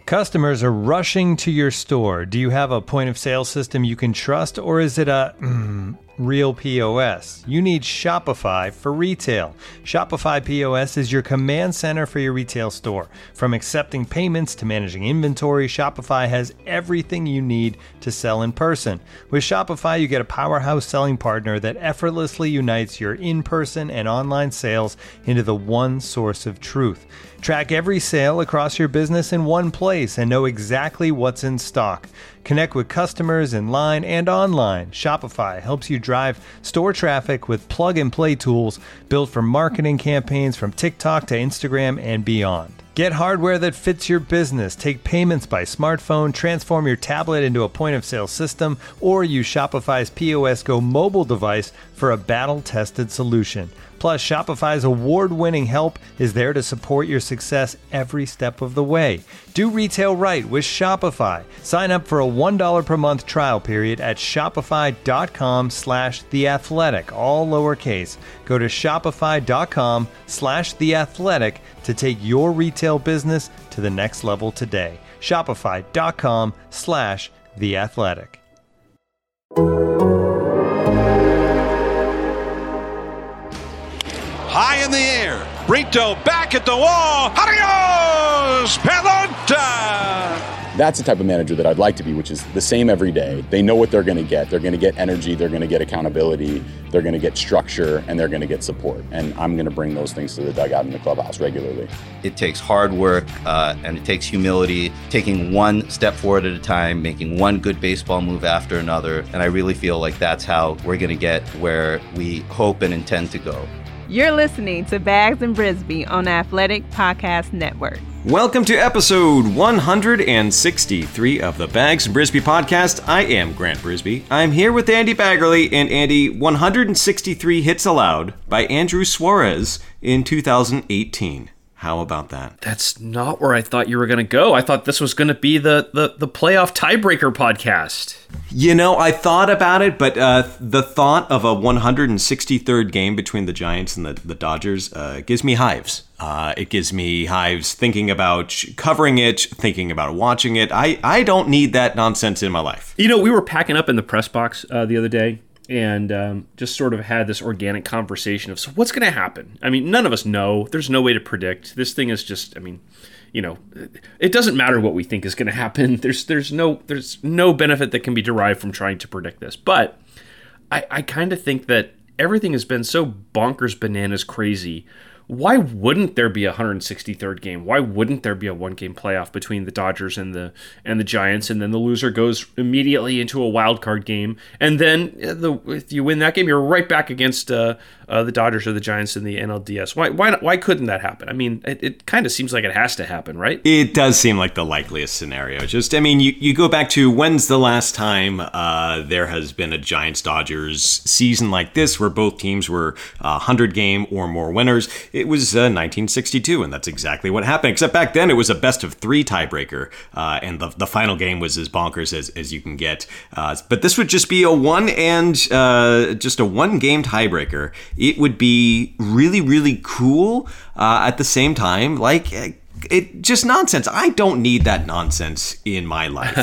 Customers are rushing to your store. Do you have a point of sale system you can trust, or is it a real POS? You need Shopify for retail. Shopify POS is your command center for your retail store. From accepting payments to managing inventory, Shopify has everything you need to sell in person. With Shopify, you get a powerhouse selling partner that effortlessly unites your in-person and online sales into the one source of truth. Track every sale across your business in one place and know exactly what's in stock. Connect with customers in line and online. Shopify helps you drive store traffic with plug-and-play tools built for marketing campaigns from TikTok to Instagram and beyond. Get hardware that fits your business. Take payments by smartphone, transform your tablet into a point-of-sale system, or use Shopify's POS Go mobile device for a battle-tested solution. Plus, Shopify's award-winning help is there to support your success every step of the way. Do retail right with Shopify. Sign up for a $1 per month trial period at shopify.com/theathletic, all lowercase. Go to shopify.com/theathletic to take your retail business to the next level today. Shopify.com/theathletic. High in the air. Brito back at the wall. Adios, Pelota! That's the type of manager that I'd like to be, which is the same every day. They know what they're going to get. They're going to get energy. They're going to get accountability. They're going to get structure, and they're going to get support. And I'm going to bring those things to the dugout in the clubhouse regularly. It takes hard work, and it takes humility, taking one step forward at a time, making one good baseball move after another. And I really feel like that's how we're going to get where we hope and intend to go. You're listening to Bags and Brisbee on Athletic Podcast Network. Welcome to episode 163 of the Bags and Brisbee podcast. I am Grant Brisbee. I'm here with Andy Baggerly, and Andy, 163 hits allowed by Andrew Suarez in 2018. How about that? That's not where I thought you were going to go. I thought this was going to be the playoff tiebreaker podcast. You know, I thought about it, but the thought of a 163rd game between the Giants and the Dodgers gives me hives. It gives me hives thinking about covering it, thinking about watching it. I don't need that nonsense in my life. You know, we were packing up in the press box the other day, and just sort of had this organic conversation of, so what's going to happen? I mean, none of us know. There's no way to predict. This thing is just, I mean, you know, it doesn't matter what we think is going to happen. There's no benefit that can be derived from trying to predict this. But I kind of think that everything has been so bonkers, bananas, crazy. Why wouldn't there be a 163rd game? Why wouldn't there be a one-game playoff between the Dodgers and the Giants, and then the loser goes immediately into a wild card game, and then if you win that game, you're right back against the Dodgers or the Giants in the NLDS. Why couldn't that happen? I mean, it kind of seems like it has to happen, right? It does seem like the likeliest scenario. Just, I mean, you go back to when's the last time there has been a Giants-Dodgers season like this where both teams were 100-game or more winners. It was 1962, and that's exactly what happened. Except back then, it was a best-of-3 tiebreaker, and the final game was as bonkers as you can get. But this would just be a one-game tiebreaker. It would be really, really cool. At the same time, like, it just nonsense. I don't need that nonsense in my life.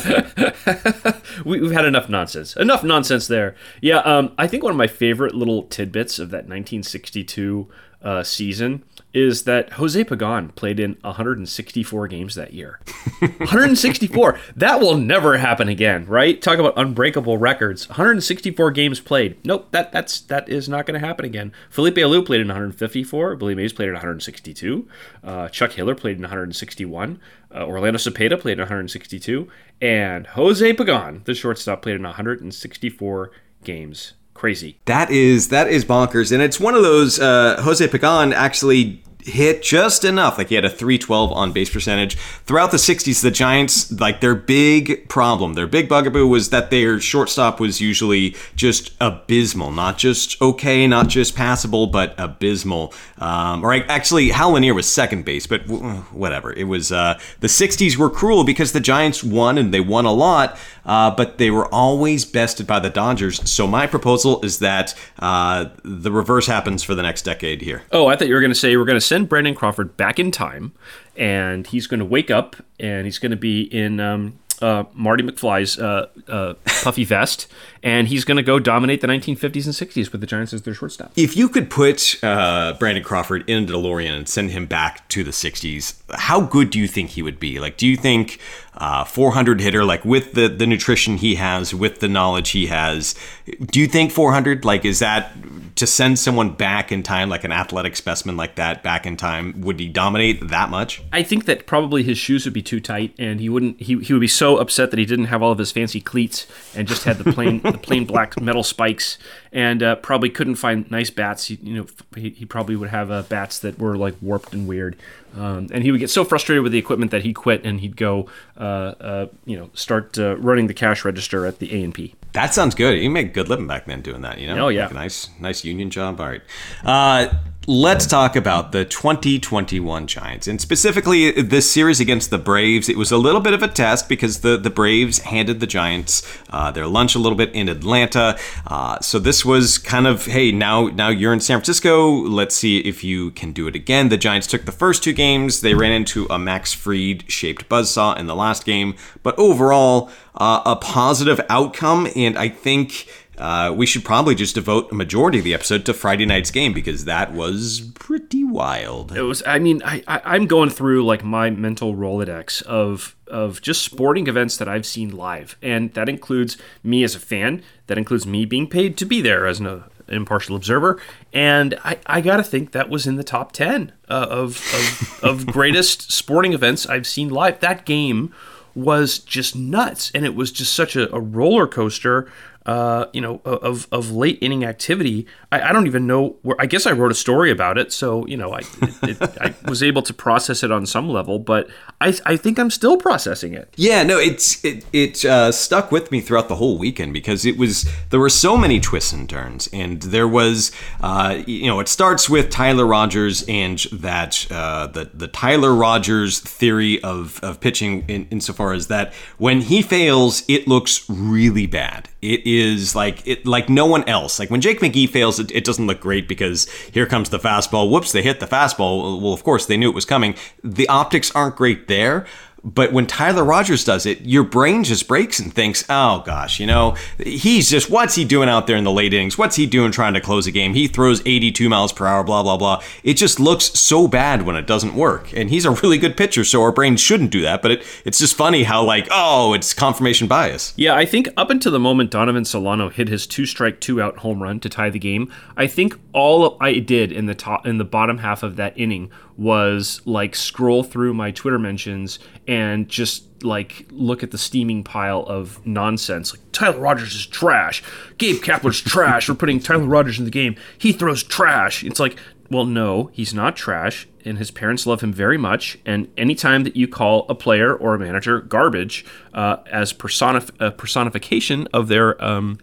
We've had enough nonsense. Enough nonsense there. Yeah, I think one of my favorite little tidbits of that 1962 season is that Jose Pagan played in 164 games that year. 164. That will never happen again, right? Talk about unbreakable records. 164 games played. Nope, that is not going to happen again. Felipe Alou played in 154. Billy Mays played in 162. Chuck Hiller played in 161. Orlando Cepeda played in 162. And Jose Pagan, the shortstop, played in 164 games. Crazy. That is bonkers. And it's one of those, Jose Pagan actually hit just enough. Like, he had a .312 on base percentage. Throughout the 60s, the Giants, like, their big problem, their big bugaboo was that their shortstop was usually just abysmal. Not just okay, not just passable, but abysmal. Actually, Hal Lanier was second base, but whatever. It was, the 60s were cruel because the Giants won, and they won a lot, but they were always bested by the Dodgers. So my proposal is that the reverse happens for the next decade here. Oh, I thought you were going to say you were going to send send Brandon Crawford back in time, and he's going to wake up, and he's going to be in Marty McFly's puffy vest, and he's going to go dominate the 1950s and 60s with the Giants as their shortstop. If you could put Brandon Crawford in a DeLorean and send him back to the 60s, how good do you think he would be? Like, do you think 400 hitter, like with the nutrition he has, with the knowledge he has, do you think 400, like, is that to send someone back in time, like an athletic specimen like that back in time, would he dominate that much? I think that probably his shoes would be too tight, and he would be so upset that he didn't have all of his fancy cleats and just had the plain black metal spikes, and probably couldn't find nice bats. He probably would have bats that were like warped and weird. And he would get so frustrated with the equipment that he'd quit and he'd go, start running the cash register at the A&P. That sounds good. You make a good living back then doing that, you know? Oh, yeah. Like a nice union job. All right. Let's talk about the 2021 Giants, and specifically this series against the Braves. It was a little bit of a test because the Braves handed the Giants their lunch a little bit in Atlanta. So this was kind of, hey, now you're in San Francisco. Let's see if you can do it again. The Giants took the first two games. They ran into a Max Fried-shaped buzzsaw in the last game. But overall, a positive outcome, and I think we should probably just devote a majority of the episode to Friday night's game because that was pretty wild. It was. I mean, I'm going through like my mental Rolodex of just sporting events that I've seen live, and that includes me as a fan. That includes me being paid to be there as an impartial observer, and I gotta think that was in the top 10 of greatest sporting events I've seen live. That game was just nuts, and it was just such a roller coaster. Of late inning activity. I don't even know where. I guess I wrote a story about it, so I was able to process it on some level. But I think I'm still processing it. Yeah, no, it stuck with me throughout the whole weekend because there were so many twists and turns, and there was it starts with Tyler Rogers and that the Tyler Rogers theory of pitching insofar as that when he fails, it looks really bad. It is like no one else. Like when Jake McGee fails, it doesn't look great because here comes the fastball. Whoops, they hit the fastball. Well, of course, they knew it was coming. The optics aren't great there. But when Tyler Rogers does it, your brain just breaks and thinks, oh gosh, what's he doing out there in the late innings? What's he doing trying to close a game? He throws 82 miles per hour, blah, blah, blah. It just looks so bad when it doesn't work. And he's a really good pitcher, so our brain shouldn't do that. But it's just funny how it's confirmation bias. Yeah, I think up until the moment Donovan Solano hit his 2-strike, 2-out home run to tie the game, I think all I did in the bottom half of that inning was scroll through my Twitter mentions and just look at the steaming pile of nonsense. Tyler Rogers is trash. Gabe Kapler's trash. We're putting Tyler Rogers in the game. He throws trash. It's well, no, he's not trash, and his parents love him very much. And anytime that you call a player or a manager garbage as personification of their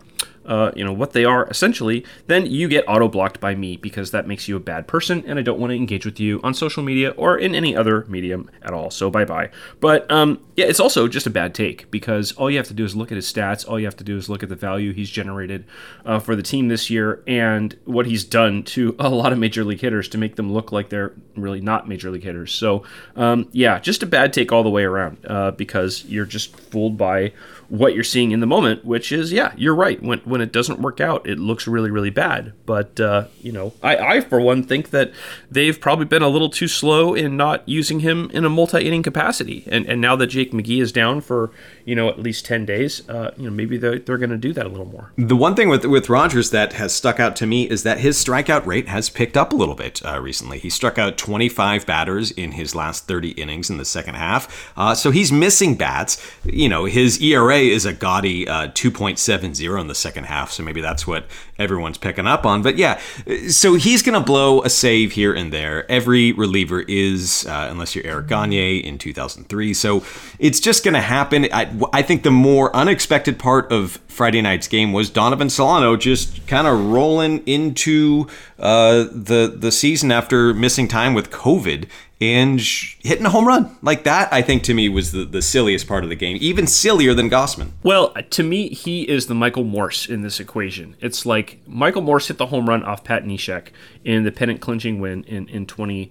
what they are essentially, then you get auto-blocked by me because that makes you a bad person, and I don't want to engage with you on social media or in any other medium at all, so bye-bye. But it's also just a bad take because all you have to do is look at his stats, all you have to do is look at the value he's generated for the team this year and what he's done to a lot of major league hitters to make them look like they're really not major league hitters. So just a bad take all the way around because you're just fooled by what you're seeing in the moment, which is, you're right. When it doesn't work out, it looks really, really bad. But, I, for one, think that they've probably been a little too slow in not using him in a multi-inning capacity. And now that Jake McGee is down for, at least 10 days, maybe they're going to do that a little more. The one thing with Rogers that has stuck out to me is that his strikeout rate has picked up a little bit recently. He struck out 25 batters in his last 30 innings in the second half. So he's missing bats. His ERA is a gaudy 2.70 in the second half, so maybe that's what everyone's picking up on. But so he's going to blow a save here and there. Every reliever is, unless you're Eric Gagne in 2003. So it's just going to happen. I think the more unexpected part of Friday night's game was Donovan Solano just kind of rolling into the season after missing time with COVID and hitting a home run. That, I think, to me, was the silliest part of the game, even sillier than Gausman. Well, to me, he is the Michael Morse in this equation. It's like Michael Morse hit the home run off Pat Neshek in the pennant-clinching win in 2014.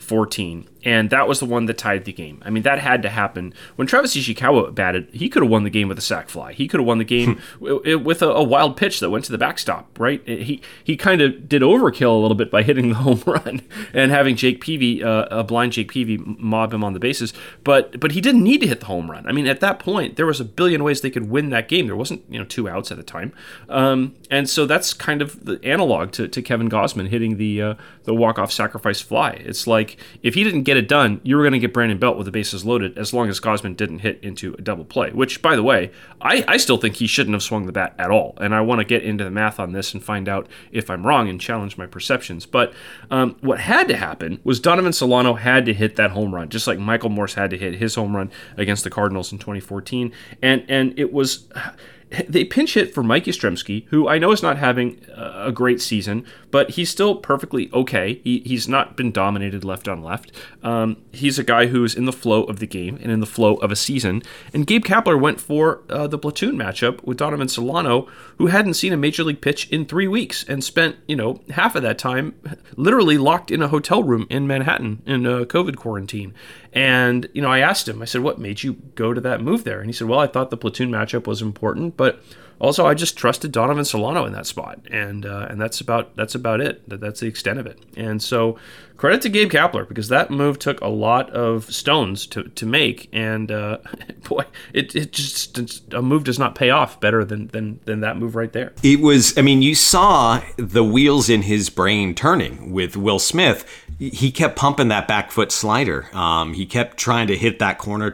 14. And that was the one that tied the game. I mean, that had to happen. When Travis Ishikawa batted, he could have won the game with a sac fly. He could have won the game with a wild pitch that went to the backstop, right? He kind of did overkill a little bit by hitting the home run and having Jake Peavy, a blind Jake Peavy, mob him on the bases. But he didn't need to hit the home run. I mean, at that point, there was a billion ways they could win that game. There wasn't 2 outs at the time. And so that's kind of the analog to Kevin Gausman hitting the walk-off sacrifice fly. It's like, if he didn't get it done, you were going to get Brandon Belt with the bases loaded as long as Gausman didn't hit into a double play, which, by the way, I still think he shouldn't have swung the bat at all. And I want to get into the math on this and find out if I'm wrong and challenge my perceptions. But what had to happen was Donovan Solano had to hit that home run, just like Michael Morse had to hit his home run against the Cardinals in 2014. And it was... They pinch hit for Mike Yastrzemski, who I know is not having a great season, but he's still perfectly okay. He's not been dominated left on left. He's a guy who's in the flow of the game and in the flow of a season. And Gabe Kapler went for the platoon matchup with Donovan Solano, who hadn't seen a major league pitch in 3 weeks and spent, half of that time literally locked in a hotel room in Manhattan in a COVID quarantine. And, I asked him, I said, what made you go to that move there? And he said, well, I thought the platoon matchup was important, but also I just trusted Donovan Solano in that spot. And that's about it. That's the extent of it. And so credit to Gabe Kapler, because that move took a lot of stones to make. And boy, it just, a move does not pay off better than that move right there. It was, you saw the wheels in his brain turning with Will Smith. He kept pumping that back foot slider. He kept trying to hit that corner,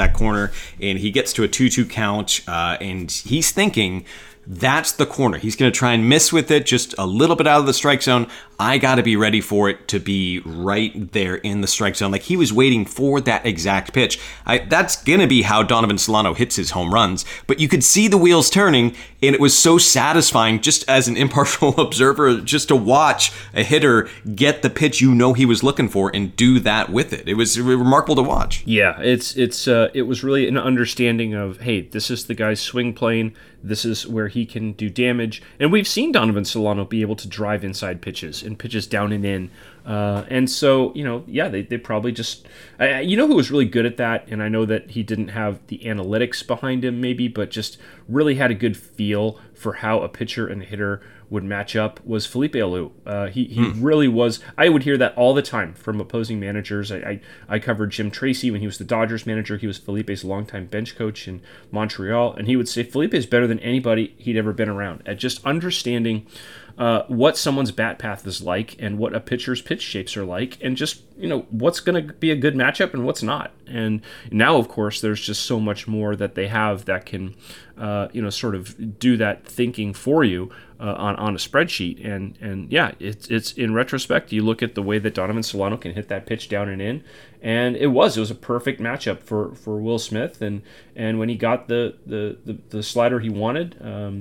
and he gets to a 2-2 count, and he's thinking, that's the corner. He's going to try and miss with it just a little bit out of the strike zone. I got to be ready for it to be right there in the strike zone. Like, he was waiting for that exact pitch. That's going to be how Donovan Solano hits his home runs. But you could see the wheels turning, and it was so satisfying just as an impartial observer just to watch a hitter get the pitch he was looking for and do that with it. It was remarkable to watch. Yeah, it was really an understanding of, hey, this is the guy's swing plane. This is where he can do damage. And we've seen Donovan Solano be able to drive inside pitches and pitches down and in. And so, they probably just... who was really good at that, and I know that he didn't have the analytics behind him maybe, but just really had a good feel for how a pitcher and a hitter would match up, was Felipe Alou. He really was... I would hear that all the time from opposing managers. I covered Jim Tracy when he was the Dodgers manager. He was Felipe's longtime bench coach in Montreal, and he would say Felipe is better than anybody he'd ever been around at just understanding what someone's bat path is like and what a pitcher's pitch shapes are like, and just, what's going to be a good matchup and what's not. And now, of course, there's just so much more that they have that can, sort of do that thinking for you on a spreadsheet. And yeah, it's in retrospect, you look at the way that Donovan Solano can hit that pitch down and in, and it was a perfect matchup for Will Smith. And when he got the slider he wanted,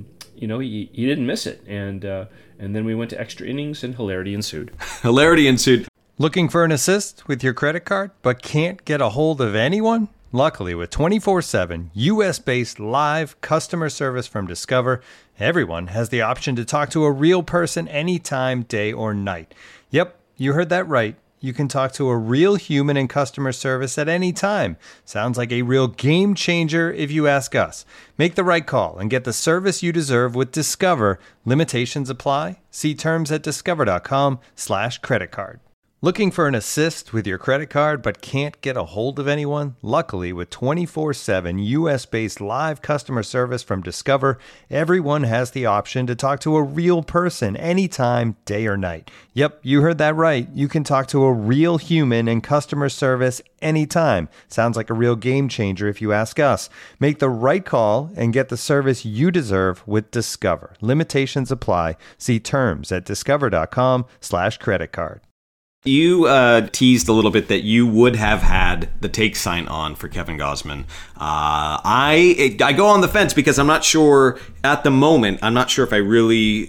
he didn't miss it. And then we went to extra innings and hilarity ensued. Looking for an assist with your credit card, but can't get a hold of anyone? Luckily, with 24/7 U.S.-based live customer service from Discover, everyone has the option to talk to a real person anytime, day or night. Yep, you heard that right. You can talk to a real human in customer service at any time. Sounds like a real game changer if you ask us. Make the right call and get the service you deserve with Discover. Limitations apply. See terms at discover.com/creditcard. Looking for an assist with your credit card but can't get a hold of anyone? Luckily, with 24/7 U.S.-based live customer service from Discover, everyone has the option to talk to a real person anytime, day or night. Yep, you heard that right. You can talk to a real human in customer service anytime. Sounds like a real game changer if you ask us. Make the right call and get the service you deserve with Discover. Limitations apply. See terms at discover.com/creditcard. You teased a little bit that you would have had the take sign on for Kevin Gausman. I go on the fence because I'm not sure at the moment. I'm not sure if I really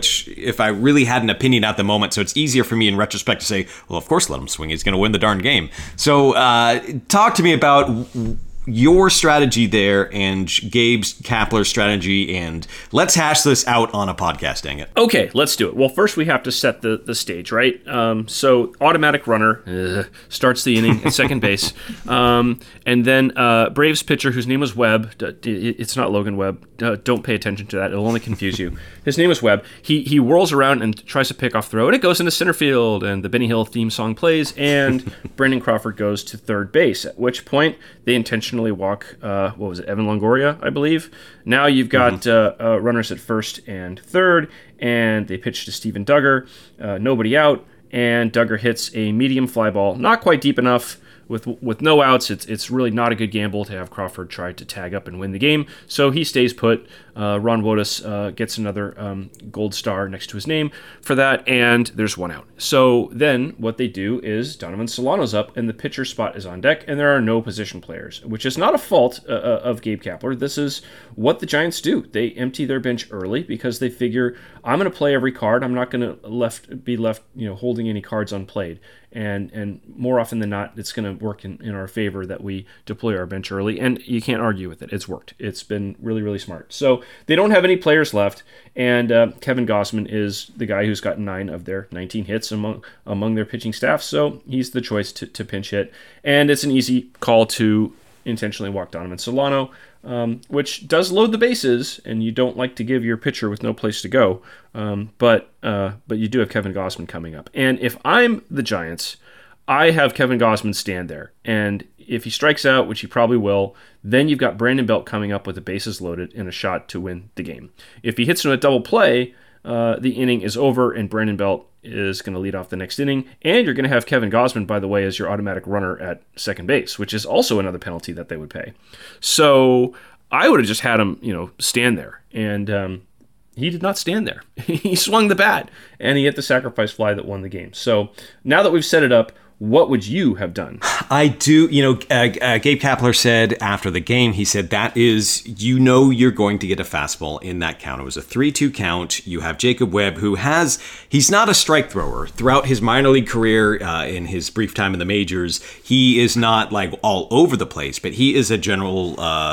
had an opinion at the moment. So it's easier for me in retrospect to say, well, of course, let him swing. He's going to win the darn game. So talk to me about your strategy there and Gabe's Kapler strategy, and let's hash this out on a podcast, dang it. Okay, let's do it. Well, first we have to set the stage, right? So automatic runner starts the inning at second base. And then Braves pitcher, whose name was Webb, it's not Logan Webb, don't pay attention to that, it'll only confuse you. His name is Webb. He whirls around and tries to pick off throw, and it goes into center field, and the Benny Hill theme song plays, and Brandon Crawford goes to third base, at which point they intentionally walk, Evan Longoria, I believe. Now you've got runners at first and third, and they pitch to Steven Duggar, nobody out, and Duggar hits a medium fly ball, not quite deep enough. With no outs, it's really not a good gamble to have Crawford try to tag up and win the game. So he stays put. Ron Wotus gets another gold star next to his name for that, and there's one out. So then what they do is Donovan Solano's up, and the pitcher spot is on deck, and there are no position players, which is not a fault of Gabe Kapler. This is what the Giants do. They empty their bench early because they figure, I'm going to play every card. I'm not going to be left holding any cards unplayed. And more often than not, it's going to work in our favor that we deploy our bench early, and you can't argue with it. It's worked. It's been really, really smart. So they don't have any players left, and Kevin Gausman is the guy who's got 9 of their 19 hits among their pitching staff, so he's the choice to pinch hit. And it's an easy call to intentionally walk Donovan Solano, which does load the bases, and you don't like to give your pitcher with no place to go. But you do have Kevin Gausman coming up. And if I'm the Giants, I have Kevin Gausman stand there. And if he strikes out, which he probably will, then you've got Brandon Belt coming up with the bases loaded and a shot to win the game. If he hits him a double play, the inning is over, and Brandon Belt is going to lead off the next inning. And you're going to have Kevin Gausman, by the way, as your automatic runner at second base, which is also another penalty that they would pay. So I would have just had him, stand there. And he did not stand there. He swung the bat, and he hit the sacrifice fly that won the game. So now that we've set it up, what would you have done? I do, Gabe Kapler said after the game, he said that is, you're going to get a fastball in that count. It was a 3-2 count. You have Jacob Webb, he's not a strike thrower. Throughout his minor league career, in his brief time in the majors, he is not like all over the place, but he is a general,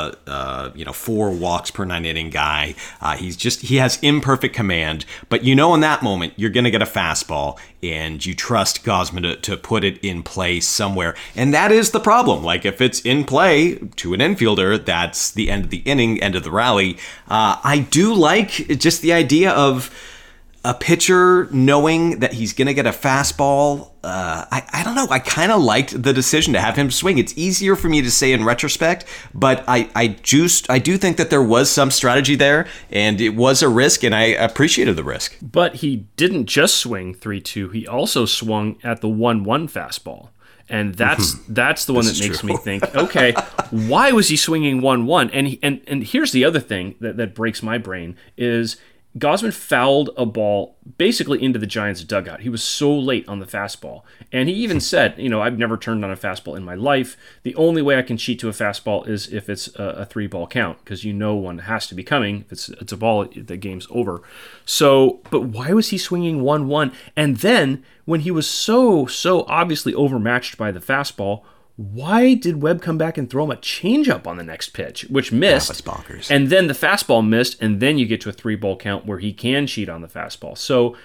4 walks per 9 inning guy. He has imperfect command, but in that moment, you're going to get a fastball, and you trust Gausman to put it in play somewhere. And that is the problem. Like, if it's in play to an infielder, that's the end of the inning, end of the rally. I do like just the idea of a pitcher knowing that he's going to get a fastball. I don't know. I kind of liked the decision to have him swing. It's easier for me to say in retrospect, but I do think that there was some strategy there, and it was a risk, and I appreciated the risk. But he didn't just swing 3-2. He also swung at the 1-1 fastball. And that's the one that makes me think, okay, why was he swinging 1-1? And here's the other thing that breaks my brain is Gausman fouled a ball basically into the Giants' dugout. He was so late on the fastball. And he even said, I've never turned on a fastball in my life. The only way I can cheat to a fastball is if it's a 3-ball count, because one has to be coming. If it's a ball, the game's over. So, but why was he swinging 1-1? And then, when he was so obviously overmatched by the fastball, why did Webb come back and throw him a changeup on the next pitch, which missed? That was bonkers. And then the fastball missed, and then you get to a 3-ball count where he can cheat on the fastball. So,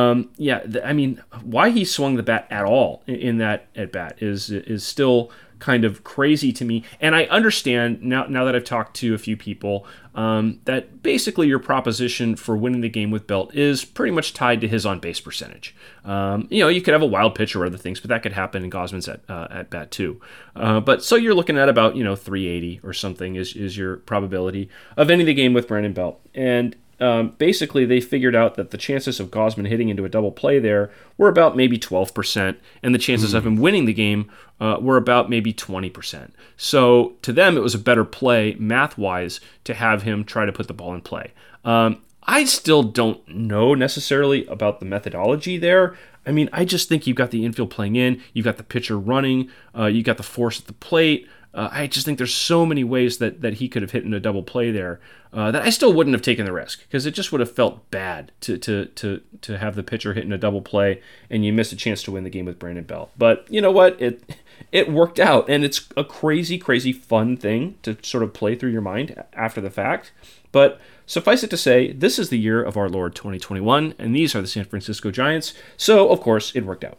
why he swung the bat at all in that at bat is still kind of crazy to me. And I understand now that I've talked to a few people that basically your proposition for winning the game with Belt is pretty much tied to his on-base percentage. You could have a wild pitch or other things, but that could happen in Gausman's at bat too. But so you're looking at about 380 or something is your probability of ending the game with Brandon Belt. And basically they figured out that the chances of Gausman hitting into a double play there were about maybe 12%, and the chances of him winning the game were about maybe 20%. So to them, it was a better play math-wise to have him try to put the ball in play. I still don't know necessarily about the methodology there. I just think you've got the infield playing in, you've got the pitcher running, you got the force at the plate. I just think there's so many ways that he could have hit in a double play there that I still wouldn't have taken the risk, because it just would have felt bad to have the pitcher hit in a double play and you miss a chance to win the game with Brandon Belt. But you know what? it worked out. And it's a crazy, crazy fun thing to sort of play through your mind after the fact. But suffice it to say, this is the year of our Lord 2021, and these are the San Francisco Giants. So, of course, it worked out.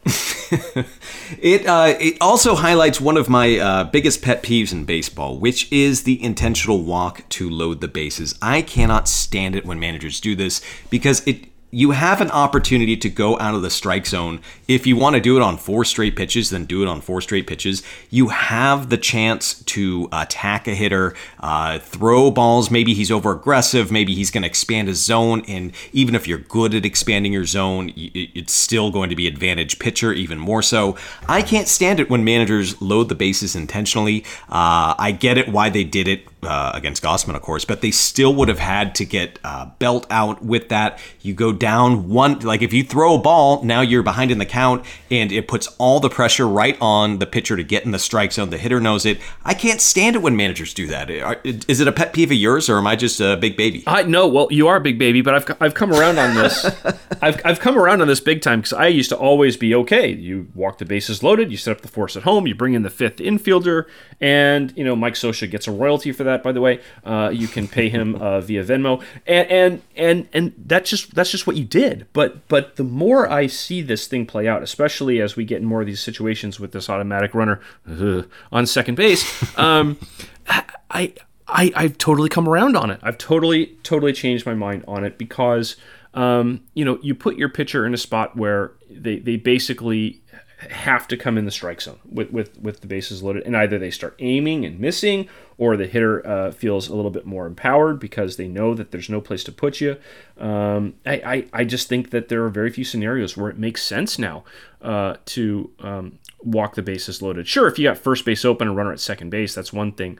It also highlights one of my biggest pet peeves in baseball, which is the intentional walk to load the bases. I cannot stand it when managers do this because you have an opportunity to go out of the strike zone. If you want to do it on 4 straight pitches, then do it on 4 straight pitches. You have the chance to attack a hitter, throw balls. Maybe he's over aggressive. Maybe he's going to expand his zone. And even if you're good at expanding your zone, it's still going to be advantage pitcher, even more so. I can't stand it when managers load the bases intentionally. I get it why they did it against Gausman, of course, but they still would have had to get Belt out with that. You go down one, like if you throw a ball, now you're behind in the count, and it puts all the pressure right on the pitcher to get in the strike zone. The hitter knows it. I can't stand it when managers do that. Is it a pet peeve of yours, or am I just a big baby? No, well, you are a big baby, but I've come around on this. I've come around on this big time because I used to always be okay. You walk the bases loaded, you set up the force at home, you bring in the 5th infielder, and Mike Scioscia gets a royalty for that. By the way, you can pay him via Venmo, and that's just what you did. But the more I see this thing play out, especially as we get in more of these situations with this automatic runner on second base, I've totally come around on it. I've totally changed my mind on it because you put your pitcher in a spot where they basically have to come in the strike zone with the bases loaded, and either they start aiming and missing, or the hitter feels a little bit more empowered because they know that there's no place to put you. I just think that there are very few scenarios where it makes sense now to walk the bases loaded. Sure, if you got first base open and runner at second base, that's one thing.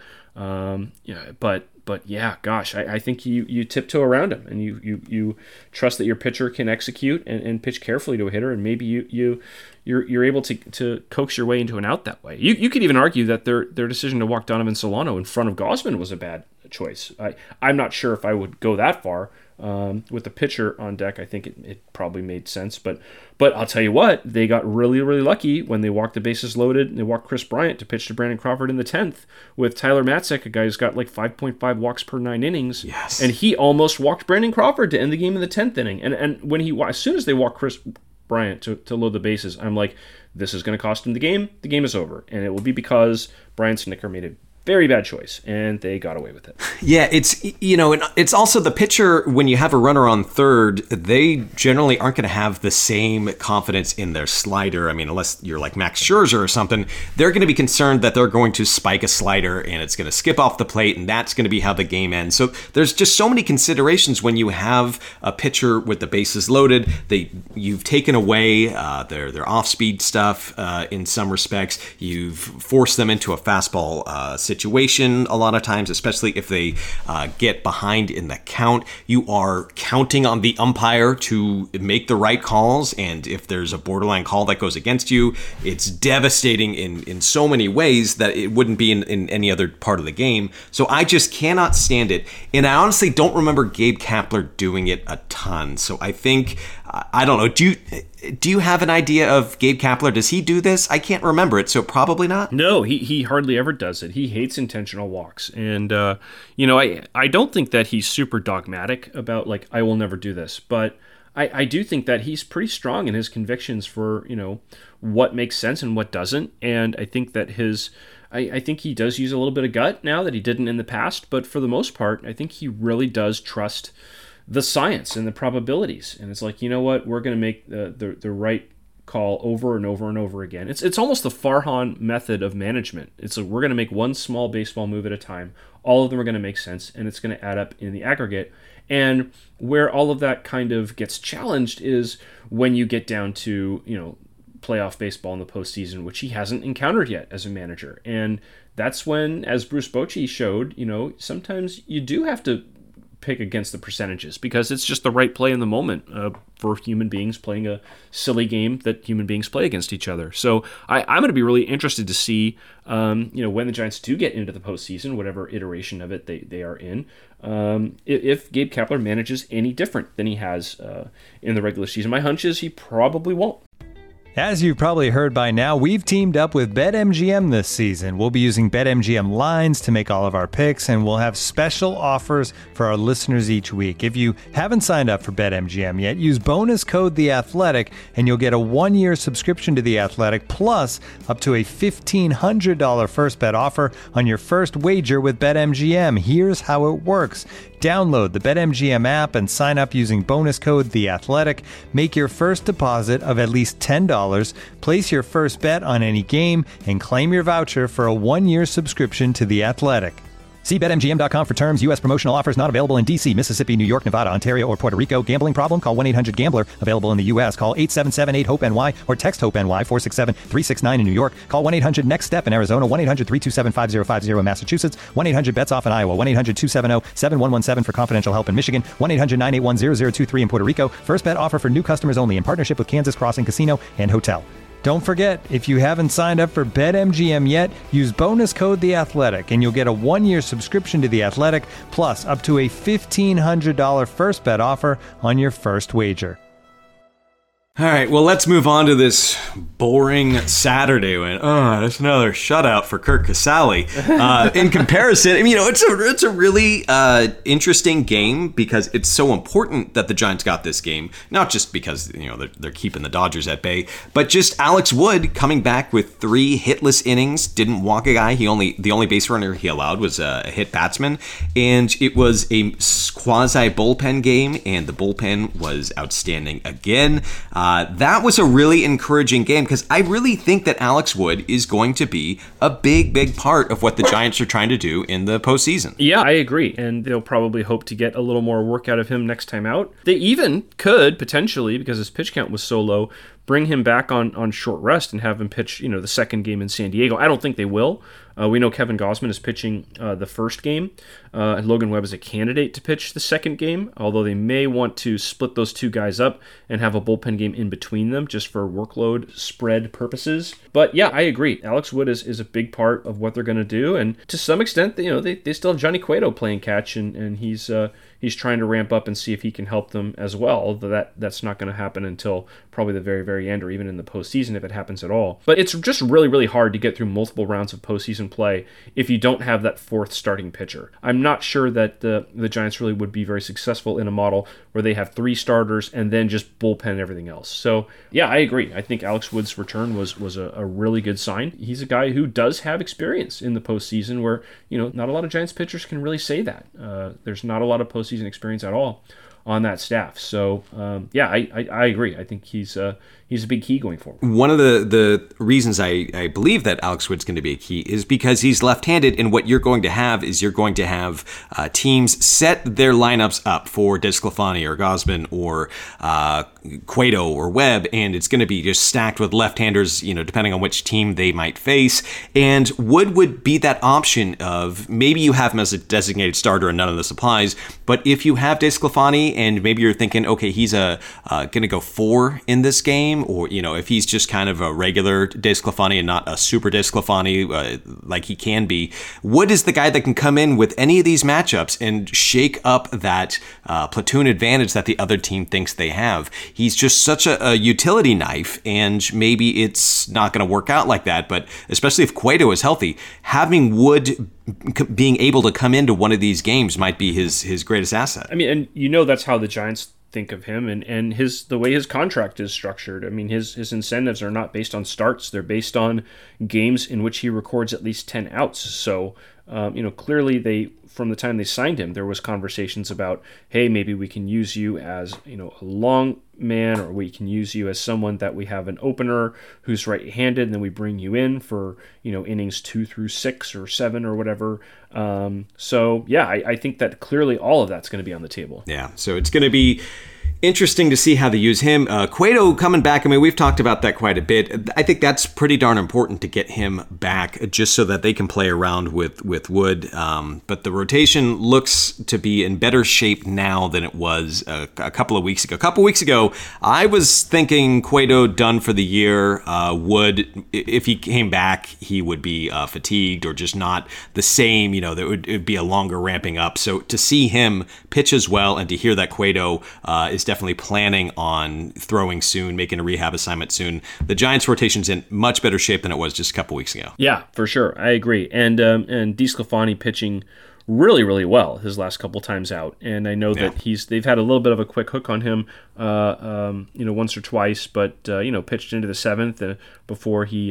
But yeah, gosh, I think you tiptoe around him, and you trust that your pitcher can execute and pitch carefully to a hitter, and maybe you're able to coax your way into an out that way. You could even argue that their decision to walk Donovan Solano in front of Gausman was a bad choice. I'm not sure if I would go that far. With the pitcher on deck, I think it probably made sense. But I'll tell you what, they got really, really lucky when they walked the bases loaded and they walked Chris Bryant to pitch to Brandon Crawford in the 10th with Tyler Matzek, a guy who's got like 5.5 walks per 9 innings. Yes. And he almost walked Brandon Crawford to end the game in the 10th inning. And when as soon as they walked Chris Bryant to load the bases, I'm like, this is going to cost him the game. The game is over. And it will be because Brian Snitker made a very bad choice, and they got away with it. Yeah, it's also the pitcher, when you have a runner on third, they generally aren't going to have the same confidence in their slider. I mean, unless you're like Max Scherzer or something, they're going to be concerned that they're going to spike a slider and it's going to skip off the plate, and that's going to be how the game ends. So there's just so many considerations when you have a pitcher with the bases loaded. You've taken away their off-speed stuff in some respects. You've forced them into a fastball situation a lot of times, especially if they get behind in the count. You are counting on the umpire to make the right calls, and if there's a borderline call that goes against you, it's devastating in so many ways that it wouldn't be in any other part of the game. So I just cannot stand it, and I honestly don't remember Gabe Kapler doing it a ton. So I think, I don't know, do you have an idea of Gabe Kapler? Does he do this? I can't remember it, so probably not. No, he hardly ever does it. He hates intentional walks. And, I don't think that he's super dogmatic about, like, I will never do this. But I do think that he's pretty strong in his convictions for, what makes sense and what doesn't. And I think that I think he does use a little bit of gut now that he didn't in the past. But for the most part, I think he really does trust the science and the probabilities. And it's like, you know what, we're going to make the right call over and over and over again. It's almost the Farhan method of management. It's like, we're going to make one small baseball move at a time. All of them are going to make sense, and it's going to add up in the aggregate. And where all of that kind of gets challenged is when you get down to, playoff baseball in the postseason, which he hasn't encountered yet as a manager. And that's when, as Bruce Bochy showed, sometimes you do have to pick against the percentages because it's just the right play in the moment for human beings playing a silly game that human beings play against each other. So I'm going to be really interested to see, when the Giants do get into the postseason, whatever iteration of it they are in, if Gabe Kapler manages any different than he has in the regular season. My hunch is he probably won't. As you've probably heard by now, we've teamed up with BetMGM this season. We'll be using BetMGM lines to make all of our picks, and we'll have special offers for our listeners each week. If you haven't signed up for BetMGM yet, use bonus code The Athletic, and you'll get a 1-year subscription to The Athletic, plus up to a $1,500 first bet offer on your first wager with BetMGM. Here's how it works. Download the BetMGM app and sign up using bonus code The Athletic. Make your first deposit of at least $10. Place your first bet on any game and claim your voucher for a 1-year subscription to The Athletic. See BetMGM.com for terms. U.S. promotional offers not available in D.C., Mississippi, New York, Nevada, Ontario, or Puerto Rico. Gambling problem? Call 1-800-GAMBLER. Available in the U.S. Call 877-8-HOPE-NY or text HOPE-NY 467-369 in New York. Call 1-800-NEXT-STEP in Arizona. 1-800-327-5050 in Massachusetts. 1-800-BETS-OFF in Iowa. 1-800-270-7117 for confidential help in Michigan. 1-800-981-0023 in Puerto Rico. First bet offer for new customers only in partnership with Kansas Crossing Casino and Hotel. Don't forget, if you haven't signed up for BetMGM yet, use bonus code The Athletic, and you'll get a 1-year subscription to The Athletic, plus up to a $1,500 first bet offer on your first wager. All right, well, let's move on to this boring Saturday win. Oh, that's another shutout for Kirk Casale. In comparison, I mean, it's a really interesting game because it's so important that the Giants got this game. Not just because they're keeping the Dodgers at bay, but just Alex Wood coming back with 3 hitless innings, didn't walk a guy. The only base runner he allowed was a hit batsman, and it was a quasi bullpen game, and the bullpen was outstanding again. That was a really encouraging game because I really think that Alex Wood is going to be a big part of what the Giants are trying to do in the postseason. Yeah, I agree. And they'll probably hope to get a little more work out of him next time out. They even could potentially, because his pitch count was so low, bring him back on short rest and have him pitch, the second game in San Diego. I don't think they will. We know Kevin Gausman is pitching the first game, and Logan Webb is a candidate to pitch the second game, although they may want to split those two guys up and have a bullpen game in between them just for workload spread purposes. But yeah, I agree. Alex Wood is a big part of what they're going to do, and to some extent, they still have Johnny Cueto playing catch, and he's trying to ramp up and see if he can help them as well, although that's not going to happen until probably the very, very end or even in the postseason if it happens at all. But it's just really, really hard to get through multiple rounds of postseason play if you don't have that fourth starting pitcher. I'm not sure that the Giants really would be very successful in a model where they have 3 starters and then just bullpen everything else. So yeah, I agree. I think Alex Wood's return was a really good sign. He's a guy who does have experience in the postseason where, not a lot of Giants pitchers can really say that. There's not a lot of postseason experience at all on that staff. So yeah, I agree. I think he's a big key going forward. One of the reasons I believe that Alex Wood's going to be a key is because he's left-handed, and what you're going to have teams set their lineups up for DeSclafani or Gausman or Cueto or Webb, and it's going to be just stacked with left-handers, depending on which team they might face. And Wood would be that option of maybe you have him as a designated starter and none of this applies, but if you have DeSclafani and maybe you're thinking, okay, he's going to go 4 in this game, or if he's just kind of a regular DeSclafani and not a super DeSclafani like he can be, Wood is the guy that can come in with any of these matchups and shake up that platoon advantage that the other team thinks they have. He's just such a utility knife, and maybe it's not going to work out like that, but especially if Cueto is healthy, having Wood being able to come into one of these games might be his greatest asset. I mean, and that's how the Giants think of him, and the way his contract is structured. I mean, his incentives are not based on starts; they're based on games in which he records at least 10 outs. So, clearly from the time they signed him, there was conversations about, hey, maybe we can use you as a long man, or we can use you as someone that we have an opener who's right-handed, and then we bring you in for innings 2 through 6 or 7 or whatever. So yeah, I think that clearly all of that's going to be on the table. Yeah, so it's going to be interesting to see how they use him. Cueto coming back, I mean, we've talked about that quite a bit. I think that's pretty darn important to get him back just so that they can play around with Wood. But the rotation looks to be in better shape now than it was a couple of weeks ago. A couple of weeks ago, I was thinking Cueto done for the year. Wood, if he came back, he would be fatigued or just not the same. It would be a longer ramping up. So to see him pitch as well and to hear that Cueto is definitely definitely planning on throwing soon, making a rehab assignment soon. The Giants' rotation's in much better shape than it was just a couple weeks ago. Yeah, for sure. I agree. And DeSclafani pitching really, really well his last couple times out. And I know that they've had a little bit of a quick hook on him, once or twice, but pitched into the seventh before he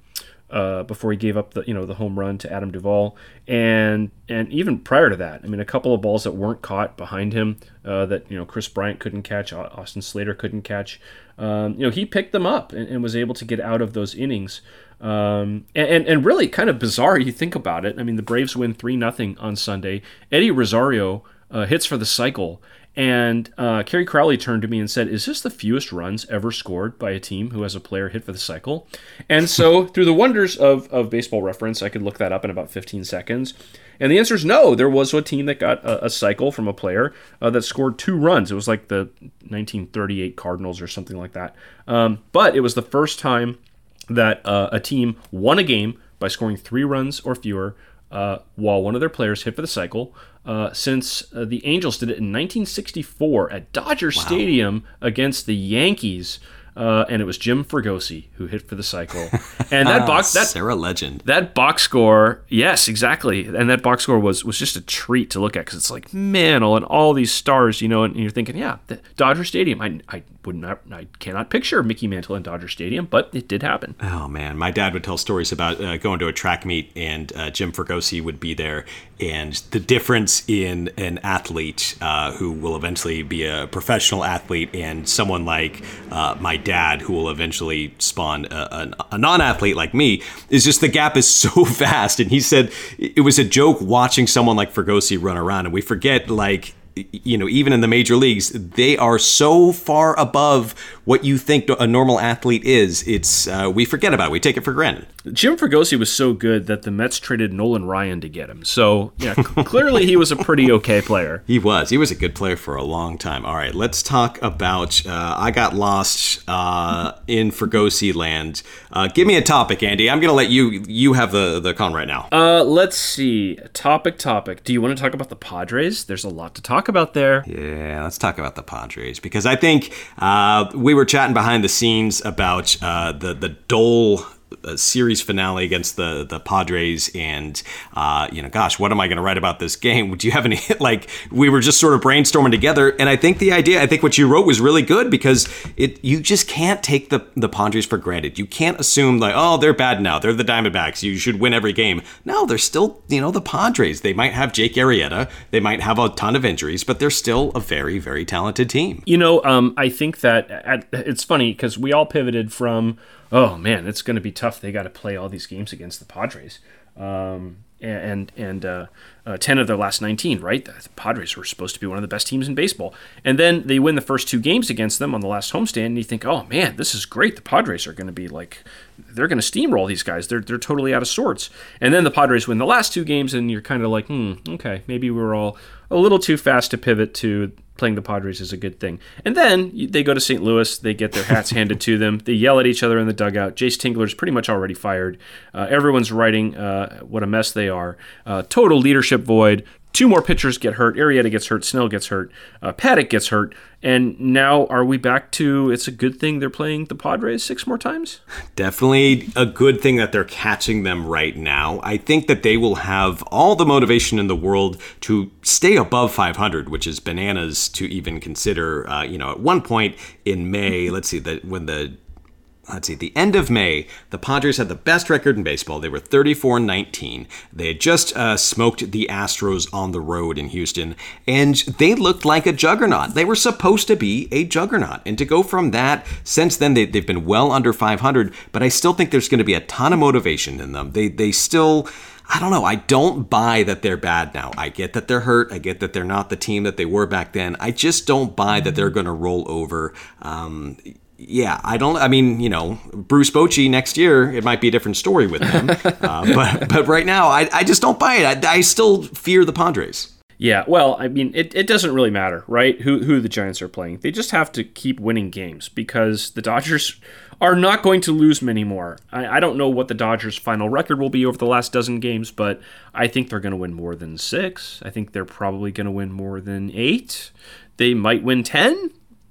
gave up the home run to Adam Duvall, and even prior to that, I mean, a couple of balls that weren't caught behind him that Chris Bryant couldn't catch, Austin Slater couldn't catch. He picked them up and was able to get out of those innings. And really kind of bizarre, you think about it. I mean, the Braves win 3-0 on Sunday. Eddie Rosario hits for the cycle. And Kerry Crowley turned to me and said, "Is this the fewest runs ever scored by a team who has a player hit for the cycle?" And so through the wonders of Baseball Reference, I could look that up in about 15 seconds. And the answer is no. There was a team that got a cycle from a player that scored 2 runs. It was like the 1938 Cardinals or something like that. But it was the first time that a team won a game by scoring 3 runs or fewer while one of their players hit for the cycle, since the Angels did it in 1964 at Dodger Stadium against the Yankees. And it was Jim Fregosi who hit for the cycle. And Sarah legend. That box score, yes, exactly. And that box score was just a treat to look at, because it's like, man, all these stars, and you're thinking, yeah, the Dodger Stadium. I cannot picture Mickey Mantle in Dodger Stadium, but it did happen. Oh man, my dad would tell stories about going to a track meet, and Jim Fregosi would be there, and the difference in an athlete who will eventually be a professional athlete and someone like my dad who will eventually spawn a non-athlete like me is just the gap is so vast. And he said it was a joke watching someone like Fregosi run around, and we forget, like, even in the major leagues, they are so far above what you think a normal athlete is. It's we forget about it. We take it for granted. Jim Fregosi was so good that the Mets traded Nolan Ryan to get him. So, yeah, clearly he was a pretty okay player. He was a good player for a long time. All right, let's talk about I got lost in Fregosi land. Give me a topic, Andy. I'm going to let you have the con right now. Let's see. Topic. Do you want to talk about the Padres? There's a lot to talk about there. Yeah, let's talk about the Padres, because I think we were chatting behind the scenes about the Dole series finale against the Padres, and gosh, what am I going to write about this game? Do you have any, we were just sort of brainstorming together, and I think what you wrote was really good, because you just can't take the Padres for granted. You can't assume they're bad now, they're the Diamondbacks, you should win every game. No, they're still the Padres. They might have Jake Arrieta, they might have a ton of injuries, but they're still a very, very talented team. I think that it's funny because we all pivoted from, oh man, it's going to be tough. They got to play all these games against the Padres, and 10 of their last 19, right? The Padres were supposed to be one of the best teams in baseball, and then they win the first 2 games against them on the last homestand, and you think, oh man, this is great. The Padres are going to be they're going to steamroll these guys. They're totally out of sorts. And then the Padres win the last 2 games, and you're kind of like, okay, maybe we were all a little too fast to pivot to playing the Padres is a good thing. And then they go to St. Louis, they get their hats handed to them, they yell at each other in the dugout. Jace Tingler's pretty much already fired. Everyone's writing what a mess they are. Total leadership void. 2 more pitchers get hurt. Arrieta gets hurt. Snell gets hurt. Paddock gets hurt. And now are we back to it's a good thing they're playing the Padres 6 more times? Definitely a good thing that they're catching them right now. I think that they will have all the motivation in the world to stay above 500, which is bananas to even consider. At one point in May, the end of May, the Padres had the best record in baseball. They were 34-19. They had just smoked the Astros on the road in Houston, and they looked like a juggernaut. They were supposed to be a juggernaut. And to go from that, since then, they've been well under 500, but I still think there's going to be a ton of motivation in them. They still... I don't know. I don't buy that they're bad now. I get that they're hurt. I get that they're not the team that they were back then. I just don't buy that they're going to roll over. Yeah, Bruce Bochy next year, it might be a different story with them. But right now, I just don't buy it. I still fear the Padres. Yeah, well, it doesn't really matter, right, who the Giants are playing. They just have to keep winning games, because the Dodgers are not going to lose many more. I don't know what the Dodgers' final record will be over the last dozen games, but I think they're going to win more than 6. I think they're probably going to win more than 8. They might win 10.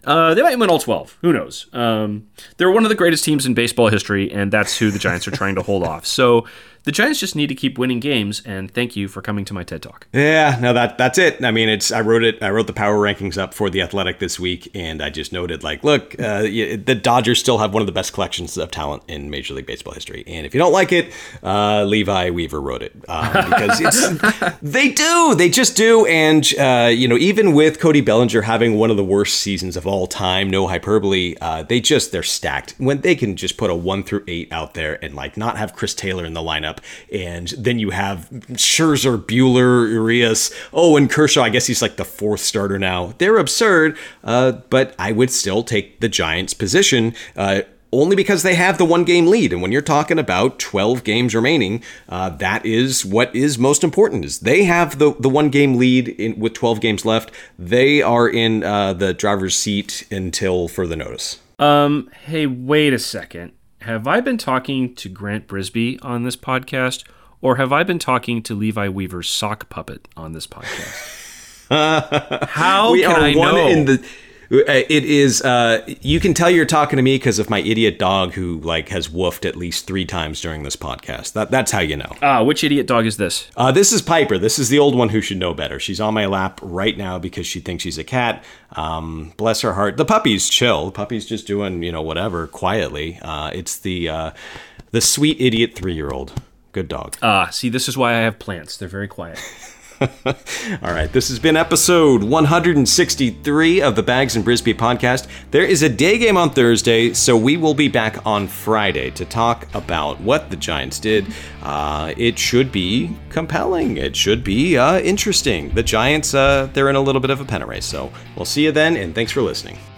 They might win all 12. Who knows? They're one of the greatest teams in baseball history, and that's who the Giants are trying to hold off. So the Giants just need to keep winning games, and thank you for coming to my TED Talk. Yeah, no, that's it. I mean, I wrote the power rankings up for The Athletic this week, and I just noted, like, look, the Dodgers still have one of the best collections of talent in Major League Baseball history. And if you don't like it, Levi Weaver wrote it. Because they do. They just do. And, even with Cody Bellinger having one of the worst seasons of all time, no hyperbole, they're stacked. When they can just put a 1 through 8 out there and, like, not have Chris Taylor in the lineup, and then you have Scherzer, Buehler, Urias, and Kershaw. I guess he's like the 4th starter now. They're absurd, but I would still take the Giants' position, only because they have the 1-game lead. And when you're talking about 12 games remaining, that is what is most important. Is they have the 1-game lead with 12 games left. They are in the driver's seat until further notice. Hey, wait a second. Have I been talking to Grant Brisbee on this podcast, or have I been talking to Levi Weaver's sock puppet on this podcast? How we can are I one know? in the. It is. You can tell you're talking to me because of my idiot dog who has woofed at least 3 times during this podcast. That's how you know. Which idiot dog is this? This is Piper. This is the old one who should know better. She's on my lap right now because she thinks she's a cat. Bless her heart. The puppy's chill. The puppy's just doing whatever quietly. It's the sweet idiot 3-year-old. Good dog. See, this is why I have plants. They're very quiet. All right, this has been episode 163 of the Bags and Brisbee podcast. There is a day game on Thursday, so we will be back on Friday to talk about what the Giants did. It should be compelling. It should be interesting. The Giants, they're in a little bit of a pennant race, so we'll see you then, and thanks for listening.